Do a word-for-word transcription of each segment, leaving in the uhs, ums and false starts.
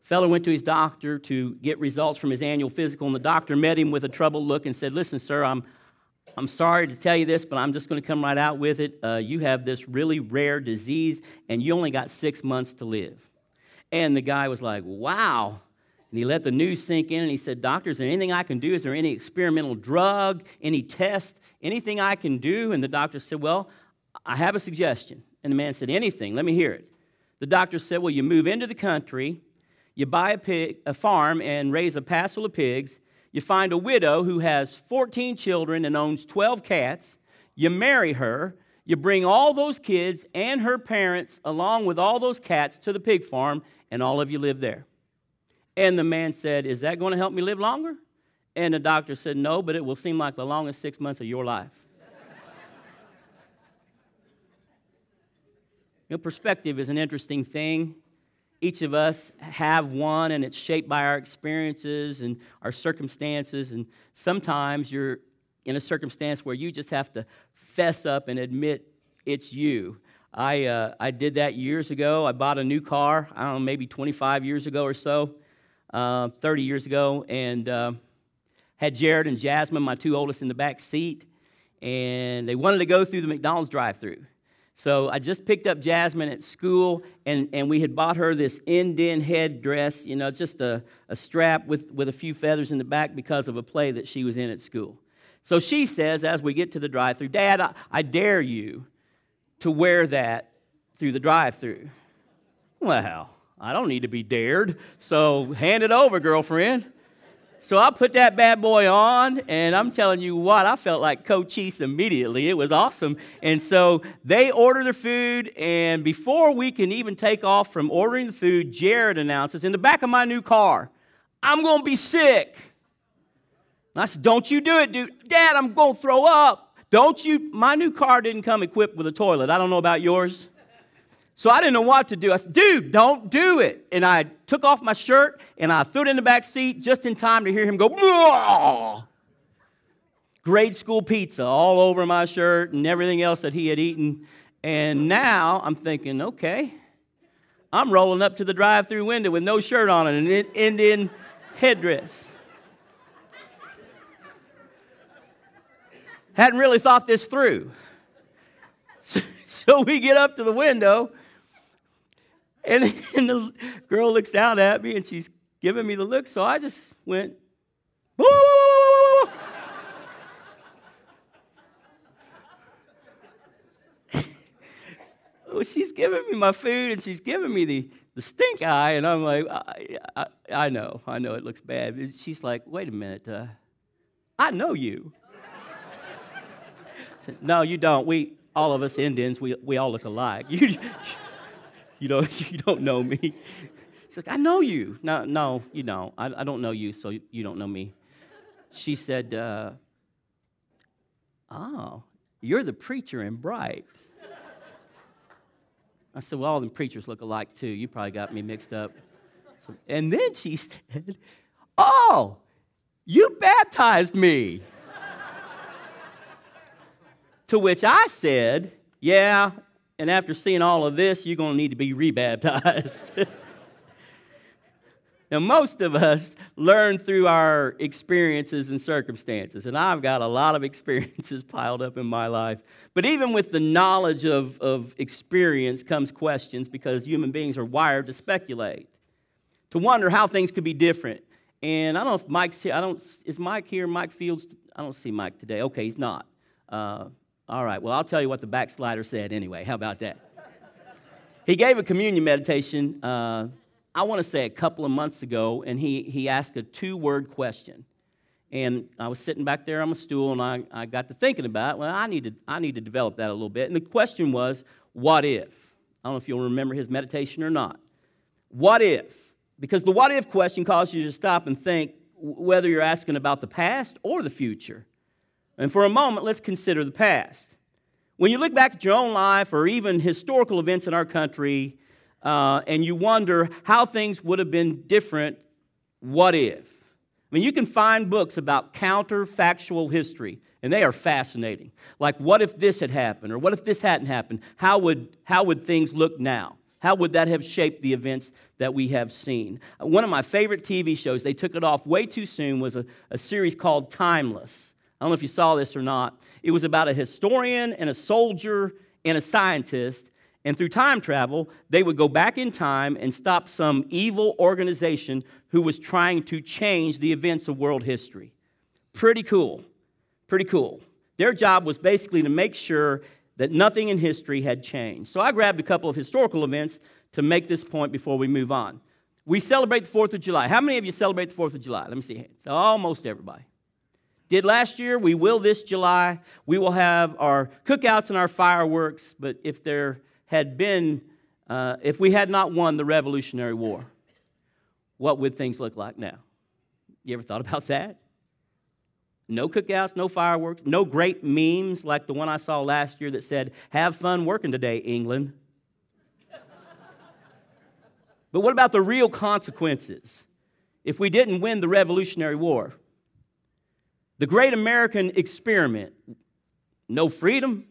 Fellow went to his doctor to get results from his annual physical, and the doctor met him with a troubled look and said, listen, sir, I'm I'm sorry to tell you this, but I'm just going to come right out with it. Uh, you have this really rare disease, and you only got six months to live. And the guy was like, wow. And he let the news sink in, and he said, doctor, is there anything I can do? Is there any experimental drug, any test, anything I can do? And the doctor said, well, I have a suggestion. And the man said, anything, let me hear it. The doctor said, well, you move into the country, you buy a pig, a farm and raise a passel of pigs, you find a widow who has fourteen children and owns twelve cats, you marry her, you bring all those kids and her parents along with all those cats to the pig farm, and all of you live there. And the man said, is that going to help me live longer? And the doctor said, no, but it will seem like the longest six months of your life. You know, perspective is an interesting thing. Each of us have one, and it's shaped by our experiences and our circumstances. And sometimes you're in a circumstance where you just have to fess up and admit it's you. I uh, I did that years ago. I bought a new car, I don't know, maybe twenty-five years ago or so, uh, thirty years ago, and uh, had Jared and Jasmine, my two oldest, in the back seat, and they wanted to go through the McDonald's drive-thru. So I just picked up Jasmine at school, and, and we had bought her this Indian head dress, you know, just a, a strap with, with a few feathers in the back because of a play that she was in at school. So she says, as we get to the drive-thru, Dad, I, I dare you to wear that through the drive-thru. Well, I don't need to be dared, so hand it over, girlfriend. So I put that bad boy on, and I'm telling you what, I felt like Cochise immediately. It was awesome. And so they order their food, and before we can even take off from ordering the food, Jared announces, in the back of my new car, I'm going to be sick. And I said, don't you do it, dude. Dad, I'm going to throw up. Don't you? My new car didn't come equipped with a toilet. I don't know about yours. So I didn't know what to do. I said, dude, don't do it. And I took off my shirt, and I threw it in the back seat just in time to hear him go, "Blah!" Grade school pizza all over my shirt and everything else that he had eaten. And now I'm thinking, okay, I'm rolling up to the drive-thru window with no shirt on and an Indian headdress. Hadn't really thought this through. So, so we get up to the window, and, and the girl looks down at me, and she's giving me the look, so I just went, woo! Well, she's giving me my food, and she's giving me the, the stink eye, and I'm like, I, I, I know, I know it looks bad. But she's like, wait a minute, uh, I know you. I said, no, you don't. We, all of us Indians, we, we all look alike. You, you, don't, you don't know me. She's like, I know you. No, no, you don't. I, I don't know you, so you don't know me. She said, uh, oh, you're the preacher in Bright. I said, well, all the preachers look alike, too. You probably got me mixed up. So, and then she said, oh, you baptized me. To which I said, yeah, and after seeing all of this, you're going to need to be rebaptized. Now, most of us learn through our experiences and circumstances, and I've got a lot of experiences piled up in my life. But even with the knowledge of, of experience comes questions, because human beings are wired to speculate, to wonder how things could be different. And I don't know if Mike's here. I don't. Is Mike here? Mike Fields? I don't see Mike today. Okay, he's not. Uh, all right, well, I'll tell you what the backslider said anyway. How about that? He gave a communion meditation, uh, I want to say a couple of months ago, and he, he asked a two-word question. And I was sitting back there on my stool, and I, I got to thinking about it. Well, I need to, I need to develop that a little bit. And the question was, what if? I don't know if you'll remember his meditation or not. What if? Because the what if question causes you to stop and think whether you're asking about the past or the future. And for a moment, let's consider the past. When you look back at your own life or even historical events in our country, uh, and you wonder how things would have been different, what if? I mean, you can find books about counterfactual history, and they are fascinating. Like, what if this had happened, or what if this hadn't happened? How would, how would things look now? How would that have shaped the events that we have seen? One of my favorite T V shows, they took it off way too soon, was a, a series called Timeless. I don't know if you saw this or not. It was about a historian and a soldier and a scientist, and through time travel, they would go back in time and stop some evil organization who was trying to change the events of world history. Pretty cool. Pretty cool. Their job was basically to make sure that nothing in history had changed. So I grabbed a couple of historical events to make this point before we move on. We celebrate the fourth of July. How many of you celebrate the fourth of July? Let me see hands. Almost everybody. Did last year, we will this July. We will have our cookouts and our fireworks, but if there had been, uh, if we had not won the Revolutionary War, what would things look like now? You ever thought about that? No cookouts, no fireworks, no great memes like the one I saw last year that said, "Have fun working today, England." But what about the real consequences if we didn't win the Revolutionary War? The great American experiment, no freedom.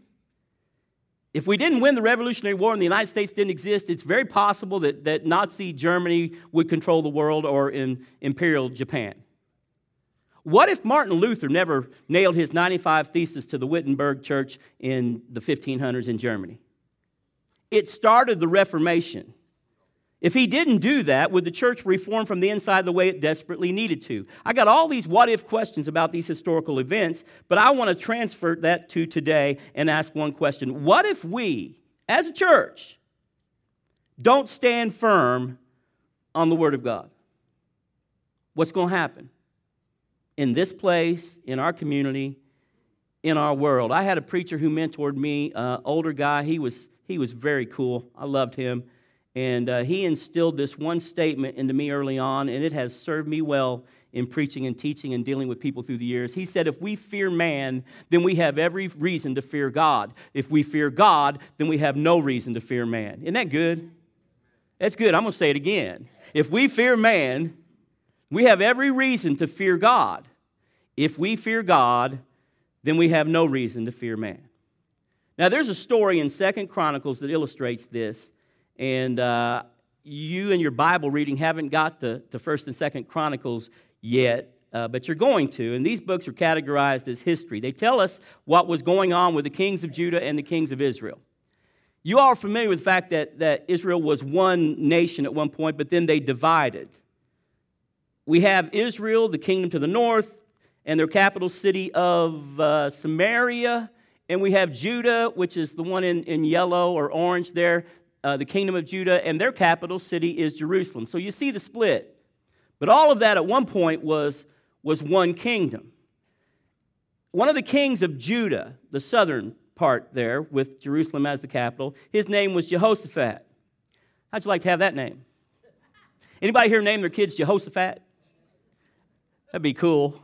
If we didn't win the Revolutionary War and the United States didn't exist, it's very possible that, that Nazi Germany would control the world, or in Imperial Japan. What if Martin Luther never nailed his ninety-five Theses to the Wittenberg Church in the fifteen hundreds in Germany? It started the Reformation. If he didn't do that, would the church reform from the inside the way it desperately needed to? I got all these what-if questions about these historical events, but I want to transfer that to today and ask one question. What if we, as a church, don't stand firm on the Word of God? What's going to happen? In this place, in our community, in our world. I had a preacher who mentored me, uh, older guy. He was, he was very cool. I loved him. And uh, he instilled this one statement into me early on, and it has served me well in preaching and teaching and dealing with people through the years. He said, if we fear man, then we have every reason to fear God. If we fear God, then we have no reason to fear man. Isn't that good? That's good. I'm going to say it again. If we fear man, we have every reason to fear God. If we fear God, then we have no reason to fear man. Now, there's a story in Second Chronicles that illustrates this. And uh, you in your Bible reading haven't got to, to First and Second Chronicles yet, uh, but you're going to. And these books are categorized as history. They tell us what was going on with the kings of Judah and the kings of Israel. You all are familiar with the fact that, that Israel was one nation at one point, but then they divided. We have Israel, the kingdom to the north, and their capital city of uh, Samaria. And we have Judah, which is the one in, in yellow or orange there. Uh, the kingdom of Judah, and their capital city is Jerusalem. So you see the split. But all of that at one point was, was one kingdom. One of the kings of Judah, the southern part there, with Jerusalem as the capital, his name was Jehoshaphat. How'd you like to have that name? Anybody here name their kids Jehoshaphat? That'd be cool.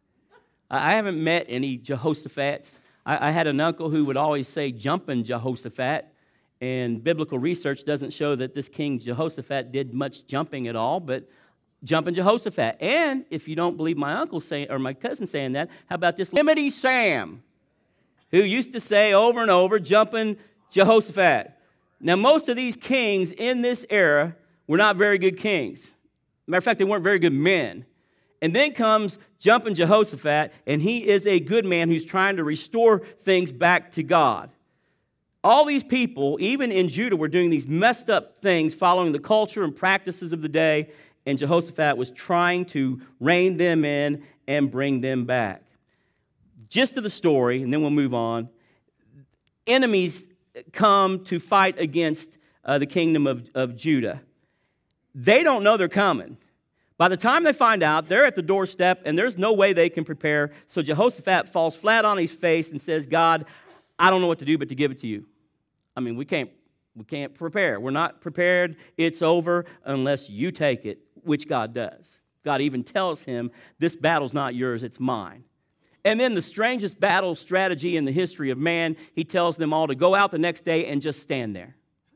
I haven't met any Jehoshaphat's. I, I had an uncle who would always say, "Jumpin' Jehoshaphat." And biblical research doesn't show that this king Jehoshaphat did much jumping at all, but jumping Jehoshaphat. And if you don't believe my uncle saying, or my cousin saying that, how about this Yosemite Sam, who used to say over and over, "Jumping Jehoshaphat." Now, most of these kings in this era were not very good kings. Matter of fact, they weren't very good men. And then comes jumping Jehoshaphat, and he is a good man who's trying to restore things back to God. All these people, even in Judah, were doing these messed up things, following the culture and practices of the day, and Jehoshaphat was trying to rein them in and bring them back. Gist of the story, and then we'll move on. Enemies come to fight against uh, the kingdom of, of Judah. They don't know they're coming. By the time they find out, they're at the doorstep, and there's no way they can prepare. So Jehoshaphat falls flat on his face and says, "God, I don't know what to do but to give it to you." I mean, we can't, we can't prepare. We're not prepared. It's over unless you take it, which God does. God even tells him, "This battle's not yours, it's mine." And then the strangest battle strategy in the history of man, he tells them all to go out the next day and just stand there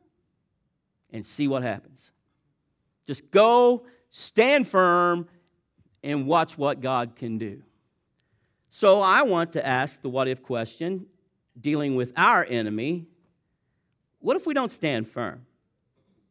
and see what happens. Just go, stand firm, and watch what God can do. So I want to ask the what-if question, dealing with our enemy. What if we don't stand firm?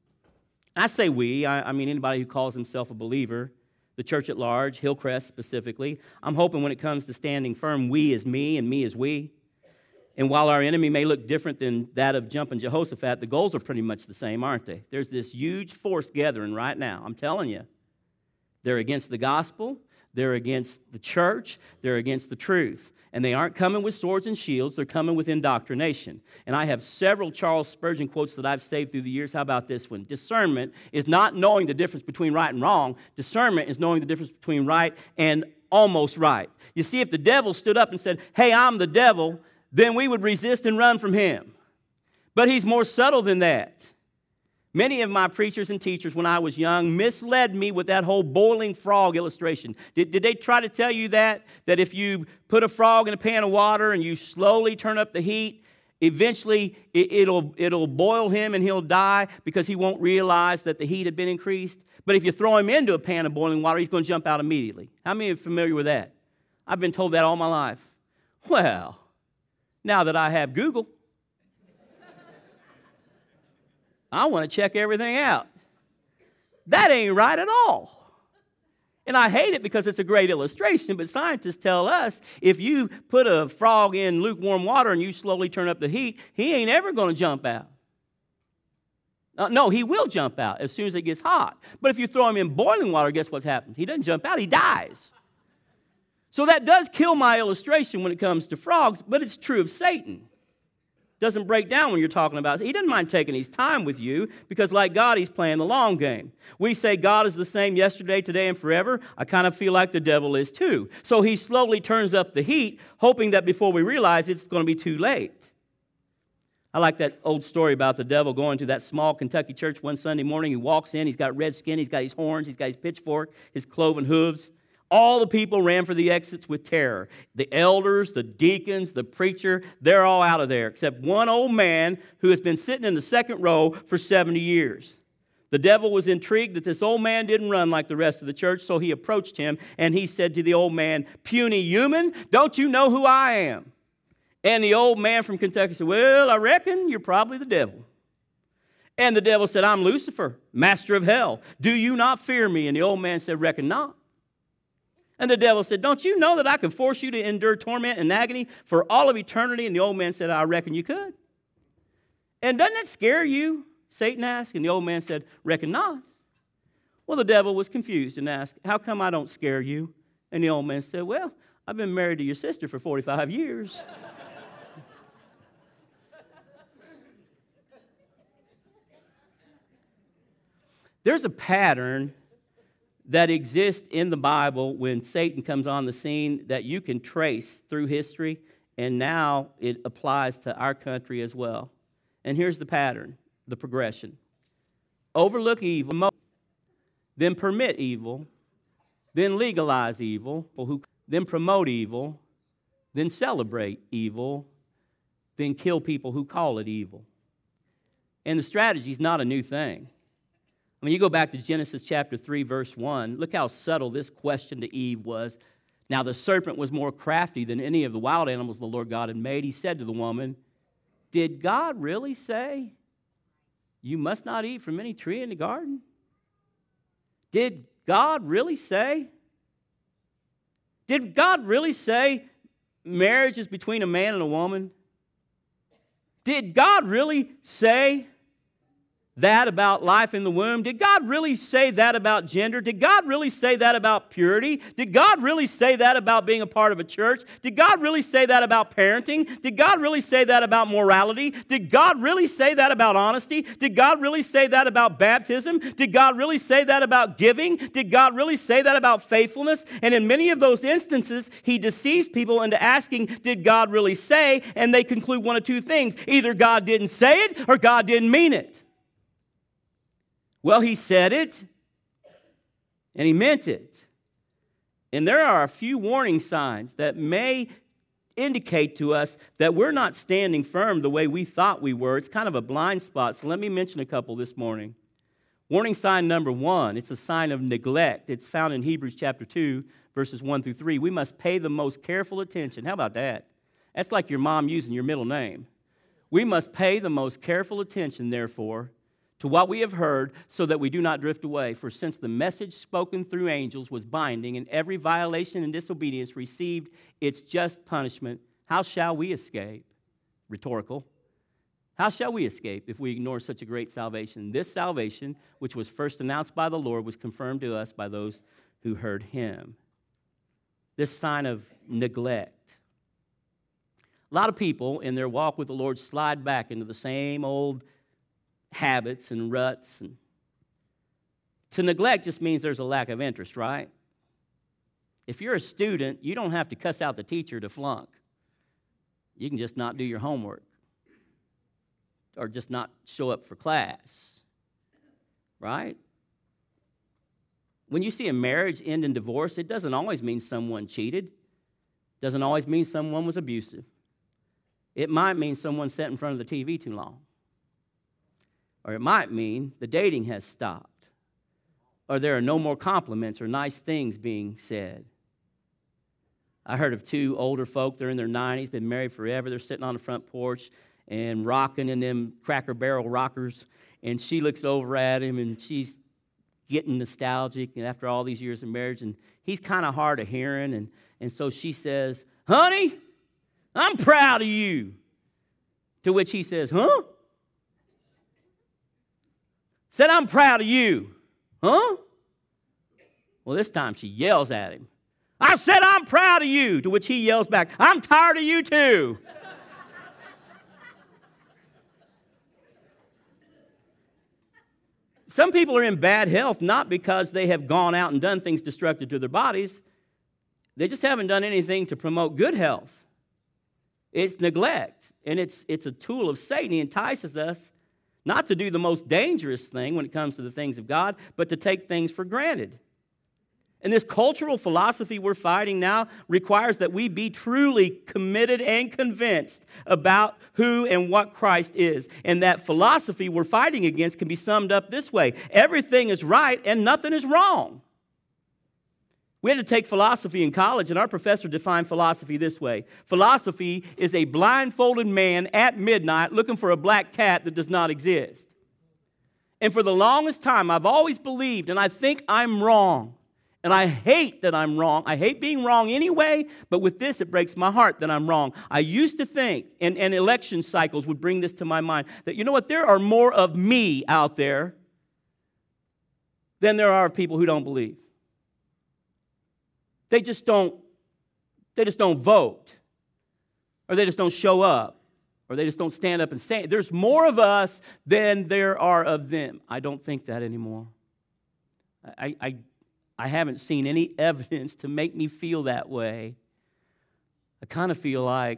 I say we, I, I mean anybody who calls himself a believer, the church at large, Hillcrest specifically. I'm hoping when it comes to standing firm, we is me and me is we. And while our enemy may look different than that of jumping Jehoshaphat, the goals are pretty much the same, aren't they? There's this huge force gathering right now, I'm telling you. They're against the gospel, they're against the church, they're against the truth. And they aren't coming with swords and shields, they're coming with indoctrination. And I have several Charles Spurgeon quotes that I've saved through the years. How about this one? Discernment is not knowing the difference between right and wrong. Discernment is knowing the difference between right and almost right. You see, if the devil stood up and said, hey, I'm the devil, then we would resist and run from him. But he's more subtle than that. Many of my preachers and teachers when I was young misled me with that whole boiling frog illustration. Did, did they try to tell you that? That if you put a frog in a pan of water and you slowly turn up the heat, eventually it, it'll, it'll boil him and he'll die because he won't realize that the heat had been increased. But if you throw him into a pan of boiling water, he's going to jump out immediately. How many are familiar with that? I've been told that all my life. Well, now that I have Google, I want to check everything out. That ain't right at all. And I hate it because it's a great illustration, but scientists tell us if you put a frog in lukewarm water and you slowly turn up the heat, he ain't ever going to jump out. Uh, no, he will jump out as soon as it gets hot. But if you throw him in boiling water, guess what's happened? He doesn't jump out, he dies. So that does kill my illustration when it comes to frogs, but it's true of Satan. Doesn't break down when you're talking about it. He doesn't mind taking his time with you because like God, he's playing the long game. We say God is the same yesterday, today, and forever. I kind of feel like the devil is too. So he slowly turns up the heat, hoping that before we realize it's going to be too late. I like that old story about the devil going to that small Kentucky church one Sunday morning. He walks in, he's got red skin, he's got his horns, he's got his pitchfork, his cloven hooves. All the people ran for the exits with terror. The elders, the deacons, the preacher, they're all out of there, except one old man who has been sitting in the second row for seventy years. The devil was intrigued that this old man didn't run like the rest of the church, so he approached him, and he said to the old man, "Puny human, don't you know who I am?" And the old man from Kentucky said, "Well, I reckon you're probably the devil." And the devil said, "I'm Lucifer, master of hell. Do you not fear me?" And the old man said, "Reckon not." And the devil said, "Don't you know that I could force you to endure torment and agony for all of eternity?" And the old man said, "I reckon you could." "And doesn't that scare you?" Satan asked. And the old man said, "Reckon not." Well, the devil was confused and asked, "How come I don't scare you?" And the old man said, "Well, I've been married to your sister for forty-five years. There's a pattern that exists in the Bible when Satan comes on the scene that you can trace through history, and now it applies to our country as well. And here's the pattern, the progression. Overlook evil, then permit evil, then legalize evil, then promote evil, then celebrate evil, then kill people who call it evil. And the strategy is not a new thing. I mean, you go back to Genesis chapter three, verse one. Look how subtle this question to Eve was. Now, the serpent was more crafty than any of the wild animals the Lord God had made. He said to the woman, "Did God really say you must not eat from any tree in the garden? Did God really say? Did God really say marriage is between a man and a woman? Did God really say that about life in the womb? Did God really say that about gender? Did God really say that about purity? Did God really say that about being a part of a church? Did God really say that about parenting? Did God really say that about morality? Did God really say that about honesty? Did God really say that about baptism? Did God really say that about giving? Did God really say that about faithfulness?" And in many of those instances, he deceives people into asking, "Did God really say?" And they conclude one of two things. Either God didn't say it or God didn't mean it. Well, he said it, and he meant it. And there are a few warning signs that may indicate to us that we're not standing firm the way we thought we were. It's kind of a blind spot, so let me mention a couple this morning. Warning sign number one, it's a sign of neglect. It's found in Hebrews chapter two, verses one through three. We must pay the most careful attention. How about that? That's like your mom using your middle name. We must pay the most careful attention, therefore, to what we have heard, so that we do not drift away. For since the message spoken through angels was binding, and every violation and disobedience received its just punishment, how shall we escape? Rhetorical. How shall we escape if we ignore such a great salvation? This salvation, which was first announced by the Lord, was confirmed to us by those who heard him. This sign of neglect. A lot of people in their walk with the Lord slide back into the same old habits and ruts. And to neglect just means there's a lack of interest, right? If you're a student, you don't have to cuss out the teacher to flunk. You can just not do your homework or just not show up for class, right? When you see a marriage end in divorce, it doesn't always mean someone cheated. Doesn't always mean someone was abusive. It might mean someone sat in front of the T V too long. Or it might mean the dating has stopped. Or there are no more compliments or nice things being said. I heard of two older folk, they're in their nineties, been married forever. They're sitting on the front porch and rocking in them Cracker Barrel rockers. And she looks over at him and she's getting nostalgic and after all these years of marriage. And he's kind of hard of hearing. And, and so she says, "Honey, I'm proud of you." To which he says, "Huh?" Said, "I'm proud of you." "Huh?" Well, this time she yells at him. "I said, I'm proud of you." To which he yells back, "I'm tired of you too." Some people are in bad health not because they have gone out and done things destructive to their bodies. They just haven't done anything to promote good health. It's neglect, and it's, it's a tool of Satan. He entices us not to do the most dangerous thing when it comes to the things of God, but to take things for granted. And this cultural philosophy we're fighting now requires that we be truly committed and convinced about who and what Christ is. And that philosophy we're fighting against can be summed up this way: everything is right and nothing is wrong. We had to take philosophy in college, and our professor defined philosophy this way: philosophy is a blindfolded man at midnight looking for a black cat that does not exist. And for the longest time, I've always believed, and I think I'm wrong, and I hate that I'm wrong. I hate being wrong anyway, but with this, it breaks my heart that I'm wrong. I used to think, and, and election cycles would bring this to my mind, that you know what, there are more of me out there than there are of people who don't believe. They just don't, they just don't vote, or they just don't show up, or they just don't stand up and say it. There's more of us than there are of them. I don't think that anymore. I, I, I haven't seen any evidence to make me feel that way. I kind of feel like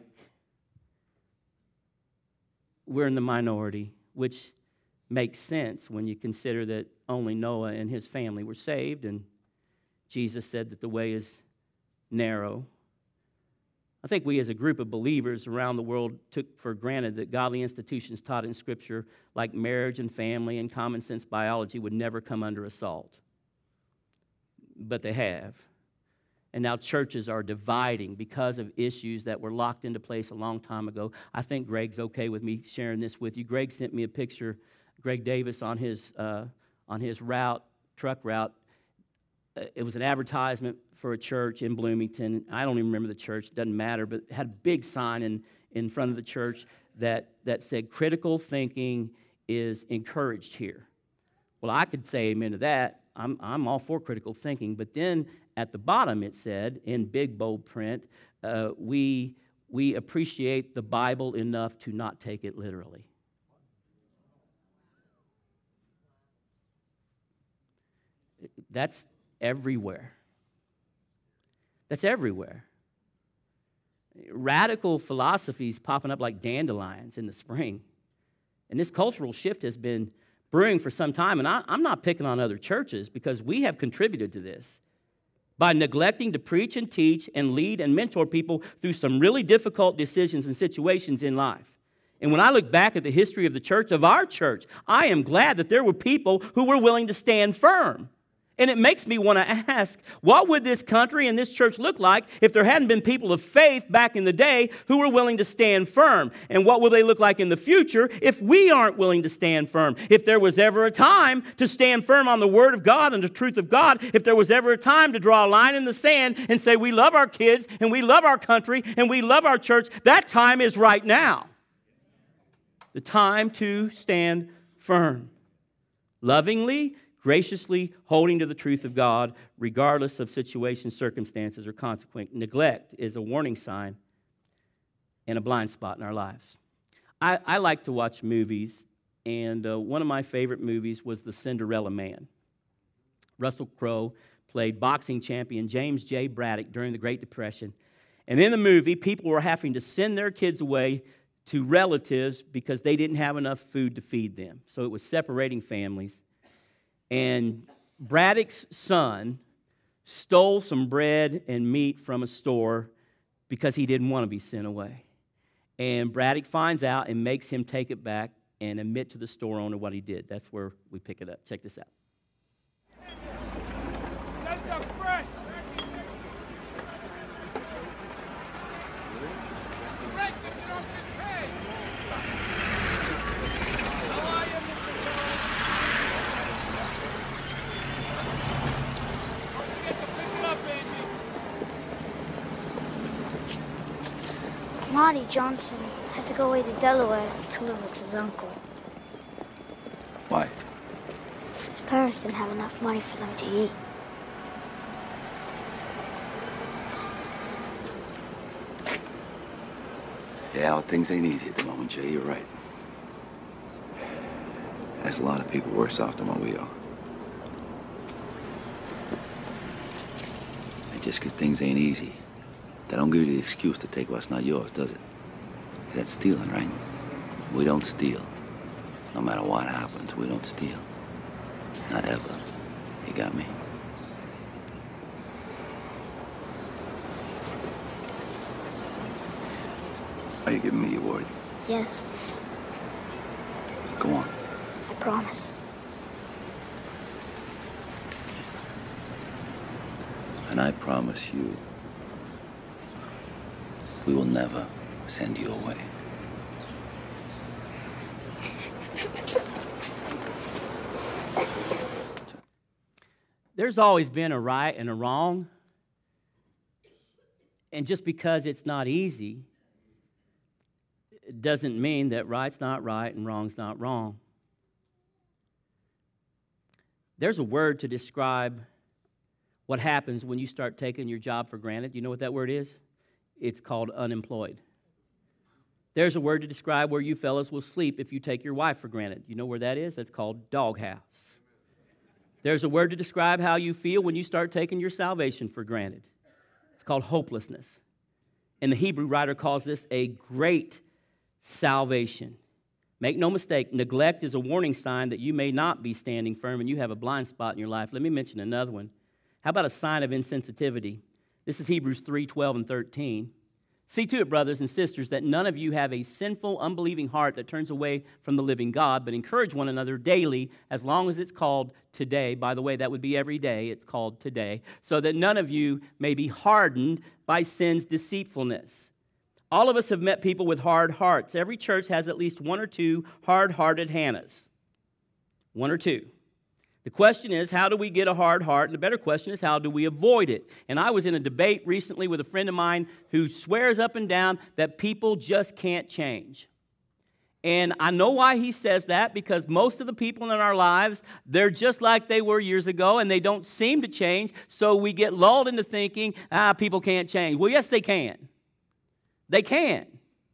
we're in the minority, which makes sense when you consider that only Noah and his family were saved, and Jesus said that the way is narrow. I think we as a group of believers around the world took for granted that godly institutions taught in Scripture, like marriage and family and common sense biology, would never come under assault. But they have. And now churches are dividing because of issues that were locked into place a long time ago. I think Greg's okay with me sharing this with you. Greg sent me a picture, Greg Davis, on his, uh, on his route, truck route. It was an advertisement for a church in Bloomington. I don't even remember the church. It doesn't matter, but it had a big sign in, in front of the church that, that said, "Critical thinking is encouraged here." Well, I could say amen to that. I'm, I'm all for critical thinking. But then at the bottom it said, in big, bold print, uh, we, we appreciate the Bible enough to not take it literally. That's everywhere. That's everywhere. Radical philosophies popping up like dandelions in the spring. And this cultural shift has been brewing for some time. And I, I'm not picking on other churches because we have contributed to this by neglecting to preach and teach and lead and mentor people through some really difficult decisions and situations in life. And when I look back at the history of the church, of our church, I am glad that there were people who were willing to stand firm And it makes me want to ask, what would this country and this church look like if there hadn't been people of faith back in the day who were willing to stand firm? And what will they look like in the future if we aren't willing to stand firm? If there was ever a time to stand firm on the Word of God and the truth of God, if there was ever a time to draw a line in the sand and say we love our kids and we love our country and we love our church, that time is right now. The time to stand firm. Lovingly, graciously holding to the truth of God, regardless of situations, circumstances, or consequence. Neglect is a warning sign and a blind spot in our lives. I, I like to watch movies, and uh, one of my favorite movies was The Cinderella Man. Russell Crowe played boxing champion James J. Braddock during the Great Depression. And in the movie, people were having to send their kids away to relatives because they didn't have enough food to feed them. So it was separating families. And Braddock's son stole some bread and meat from a store because he didn't want to be sent away. And Braddock finds out and makes him take it back and admit to the store owner what he did. That's where we pick it up. Check this out. Marty Johnson had to go away to Delaware to live with his uncle. Why? His parents didn't have enough money for them to eat. Yeah, well, things ain't easy at the moment, Jay. You're right. There's a lot of people worse off than what we are. And just because things ain't easy, that don't give you the excuse to take what's not yours, does it? That's stealing, right? We don't steal. No matter what happens, we don't steal. Not ever. You got me? Are you giving me your word? Yes, Go on. I promise. And I promise you, we will never send you away. There's always been a right and a wrong. And just because it's not easy, it doesn't mean that right's not right and wrong's not wrong. There's a word to describe what happens when you start taking your job for granted. You know what that word is? It's called unemployed. There's a word to describe where you fellas will sleep if you take your wife for granted. You know where that is? That's called doghouse. There's a word to describe how you feel when you start taking your salvation for granted. It's called hopelessness. And the Hebrew writer calls this a great salvation. Make no mistake, neglect is a warning sign that you may not be standing firm and you have a blind spot in your life. Let me mention another one. How about a sign of insensitivity? This is Hebrews three, twelve, and thirteen. See to it, brothers and sisters, that none of you have a sinful, unbelieving heart that turns away from the living God, but encourage one another daily, as long as it's called today. By the way, that would be every day. It's called today. So that none of you may be hardened by sin's deceitfulness. All of us have met people with hard hearts. Every church has at least one or two hard-hearted Hannahs. One or two. The question is, how do we get a hard heart? And the better question is, how do we avoid it? And I was in a debate recently with a friend of mine who swears up and down that people just can't change. And I know why he says that, because most of the people in our lives, they're just like they were years ago, and they don't seem to change, so we get lulled into thinking, ah, people can't change. Well, yes, they can. They can.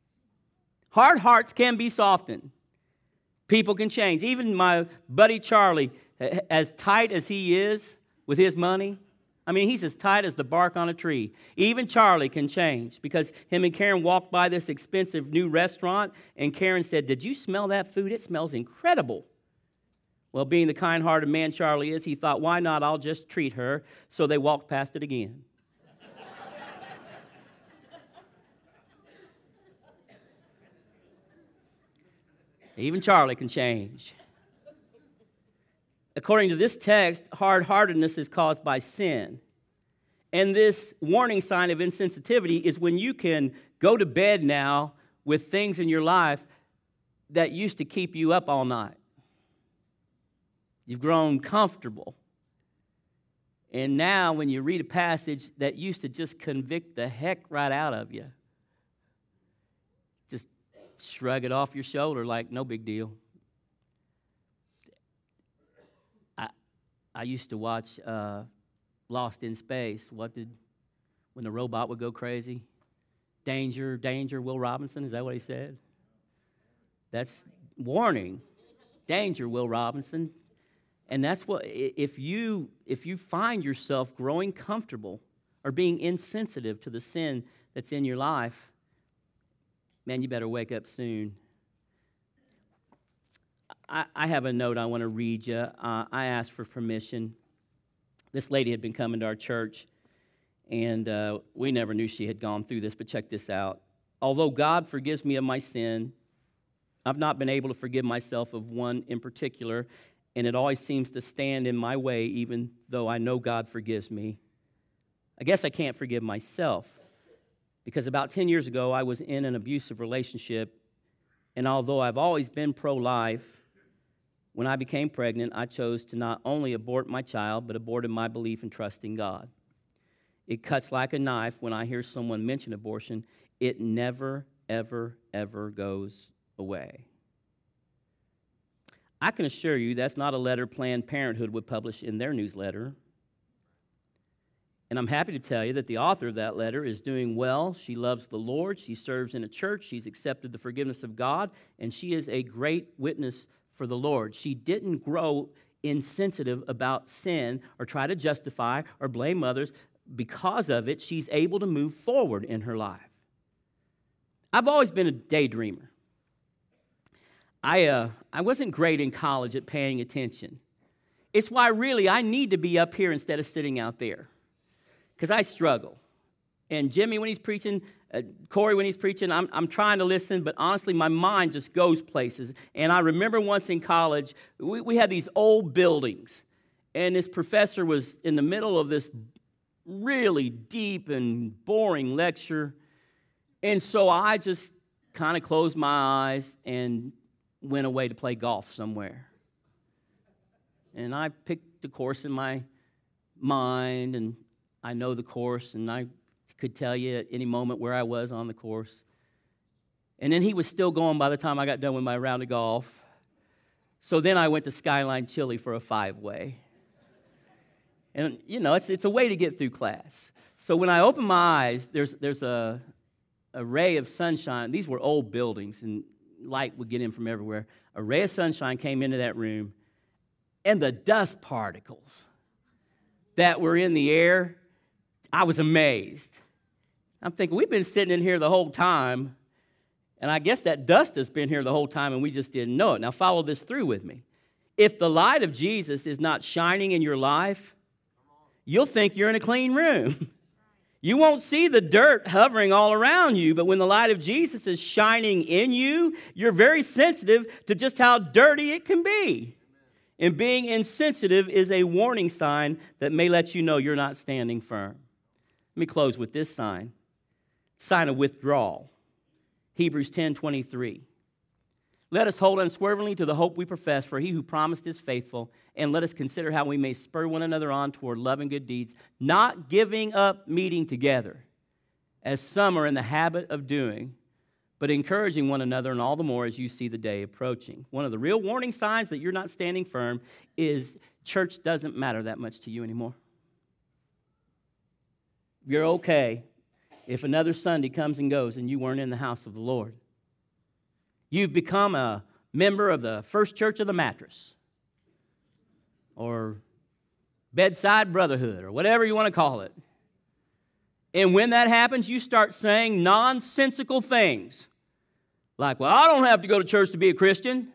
Hard hearts can be softened. People can change. Even my buddy Charlie, as tight as he is with his money, I mean, he's as tight as the bark on a tree. Even Charlie can change, because him and Karen walked by this expensive new restaurant, and Karen said, "Did you smell that food? It smells incredible." Well, being the kind-hearted man Charlie is, he thought, why not? I'll just treat her. So they walked past it again. Even Charlie can change. According to this text, hard-heartedness is caused by sin. And this warning sign of insensitivity is when you can go to bed now with things in your life that used to keep you up all night. You've grown comfortable. And now when you read a passage that used to just convict the heck right out of you, just shrug it off your shoulder like no big deal. I I used to watch uh, Lost in Space. What did, when the robot would go crazy? Danger, danger, Will Robinson, is that what he said? That's warning. Danger, Will Robinson. And that's what, if you if you find yourself growing comfortable or being insensitive to the sin that's in your life, man, you better wake up soon. I, I have a note I want to read you. Uh, I asked for permission. This lady had been coming to our church, and uh, we never knew she had gone through this, but check this out. Although God forgives me of my sin, I've not been able to forgive myself of one in particular, and it always seems to stand in my way even though I know God forgives me. I guess I can't forgive myself because about ten years ago I was in an abusive relationship, and although I've always been pro-life, when I became pregnant, I chose to not only abort my child, but aborted my belief and trust in God. It cuts like a knife when I hear someone mention abortion. It never, ever, ever goes away. I can assure you that's not a letter Planned Parenthood would publish in their newsletter. And I'm happy to tell you that the author of that letter is doing well. She loves the Lord. She serves in a church. She's accepted the forgiveness of God. And she is a great witness for the Lord. She didn't grow insensitive about sin or try to justify or blame others. Because of it, she's able to move forward in her life. I've always been a daydreamer. I, uh, I wasn't great in college at paying attention. It's why really I need to be up here instead of sitting out there, because I struggle. And Jimmy, when he's preaching, uh, Corey, when he's preaching, I'm, I'm trying to listen, but honestly, my mind just goes places. And I remember once in college, we, we had these old buildings, and this professor was in the middle of this really deep and boring lecture. And so I just kind of closed my eyes and went away to play golf somewhere. And I picked the course in my mind, and I know the course, and I could tell you at any moment where I was on the course. And then he was still going by the time I got done with my round of golf. So then I went to Skyline Chili for a five-way. And, you know, it's it's a way to get through class. So when I open my eyes, there's there's a, a ray of sunshine. These were old buildings, and light would get in from everywhere. A ray of sunshine came into that room, and the dust particles that were in the air, I was amazed. I'm thinking, we've been sitting in here the whole time, and I guess that dust has been here the whole time, and we just didn't know it. Now, follow this through with me. If the light of Jesus is not shining in your life, you'll think you're in a clean room. You won't see the dirt hovering all around you, but when the light of Jesus is shining in you, you're very sensitive to just how dirty it can be. And being insensitive is a warning sign that may let you know you're not standing firm. Let me close with this sign. Sign of withdrawal. Hebrews ten twenty-three. Let us hold unswervingly to the hope we profess, for he who promised is faithful, and let us consider how we may spur one another on toward love and good deeds, not giving up meeting together, as some are in the habit of doing, but encouraging one another, and all the more as you see the day approaching. One of the real warning signs that you're not standing firm is church doesn't matter that much to you anymore. You're okay if another Sunday comes and goes and you weren't in the house of the Lord. You've become a member of the First Church of the Mattress or Bedside Brotherhood or whatever you want to call it. And when that happens, you start saying nonsensical things like, well, I don't have to go to church to be a Christian.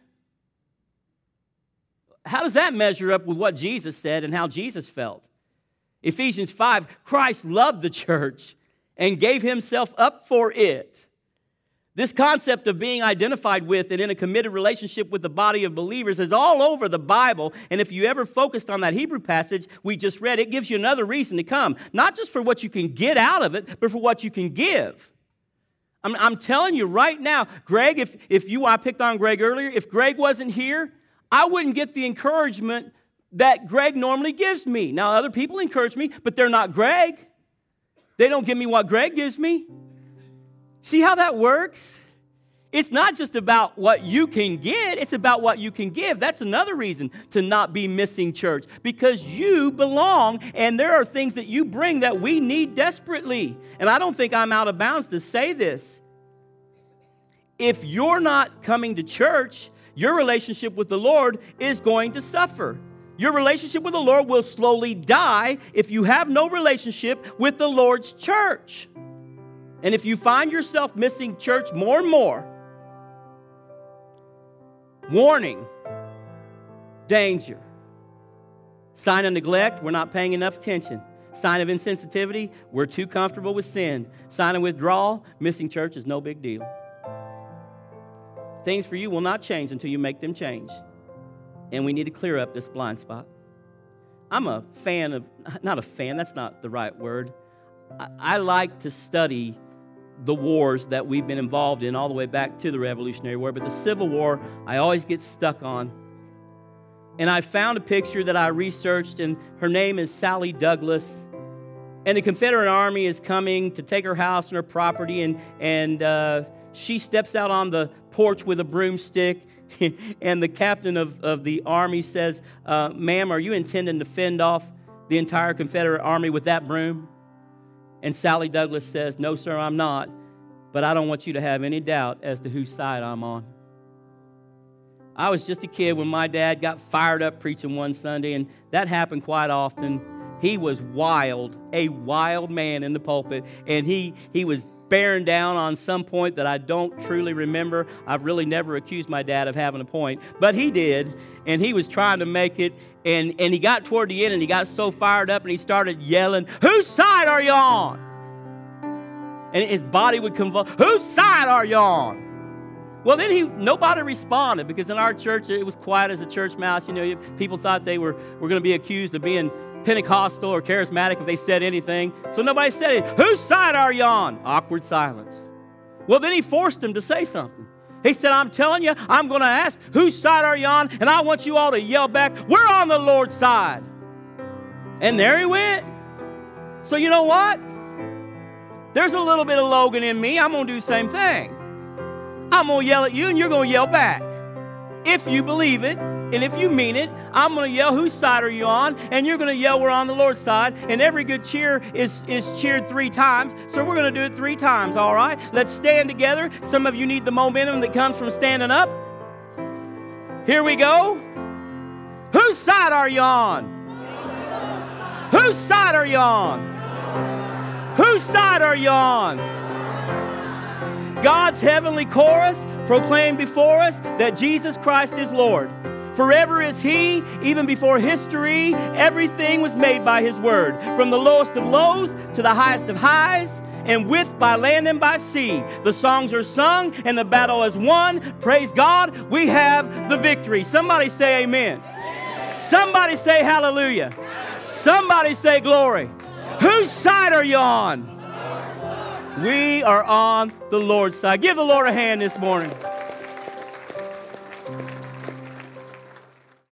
How does that measure up with what Jesus said and how Jesus felt? Ephesians five, Christ loved the church and gave himself up for it, This concept of being identified with and in a committed relationship with the body of believers is all over the Bible. And if you ever focused on that Hebrew passage we just read, it gives you another reason to come. Not just for what you can get out of it, but for what you can give. I'm, I'm telling you right now, Greg, if, if you, I picked on Greg earlier, if Greg wasn't here, I wouldn't get the encouragement that Greg normally gives me. Now, other people encourage me, but they're not Greg. They don't give me what Greg gives me. See how that works? It's not just about what you can get, it's about what you can give. That's another reason to not be missing church, because you belong and there are things that you bring that we need desperately. And I don't think I'm out of bounds to say this. If you're not coming to church, your relationship with the Lord is going to suffer. Your relationship with the Lord will slowly die if you have no relationship with the Lord's church. And if you find yourself missing church more and more, warning, danger. Sign of neglect, we're not paying enough attention. Sign of insensitivity, we're too comfortable with sin. Sign of withdrawal, missing church is no big deal. Things for you will not change until you make them change. And we need to clear up this blind spot. I'm a fan of, not a fan, that's not the right word. I, I like to study the wars that we've been involved in all the way back to the Revolutionary War. But the Civil War, I always get stuck on. And I found a picture that I researched, and her name is Sally Douglas. And the Confederate Army is coming to take her house and her property, and, and uh, she steps out on the porch with a broomstick, and the captain of, of the army says, uh, ma'am, are you intending to fend off the entire Confederate Army with that broom? And Sally Douglas says, no, sir, I'm not, but I don't want you to have any doubt as to whose side I'm on. I was just a kid when my dad got fired up preaching one Sunday, and that happened quite often. He was wild, a wild man in the pulpit, and he, he was bearing down on some point that I don't truly remember. I've really never accused my dad of having a point, but he did, and he was trying to make it, and, and he got toward the end, and he got so fired up, and he started yelling, whose side are you on? And his body would convulse, whose side are you on? Well, then he nobody responded, because in our church, it was quiet as a church mouse. You know, people thought they were, were going to be accused of being Pentecostal or charismatic if they said anything. So nobody said it. Whose side are you on? Awkward silence. Well, then he forced him to say something. He said, I'm telling you, I'm going to ask, whose side are you on? And I want you all to yell back, we're on the Lord's side. And there he went. So you know what? There's a little bit of Logan in me. I'm going to do the same thing. I'm going to yell at you and you're going to yell back. If you believe it and if you mean it, I'm going to yell, whose side are you on? And you're going to yell, we're on the Lord's side. And every good cheer is, is cheered three times. So we're going to do it three times, all right? Let's stand together. Some of you need the momentum that comes from standing up. Here we go. Whose side are you on? Whose side are you on? Whose side are you on? God's heavenly chorus proclaimed before us that Jesus Christ is Lord. Forever is He, even before history, everything was made by His word. From the lowest of lows to the highest of highs, and with by land and by sea. The songs are sung and the battle is won. Praise God, we have the victory. Somebody say amen. Amen. Somebody say hallelujah. Somebody say glory. Whose side are you on? We are on the Lord's side. Give the Lord a hand this morning.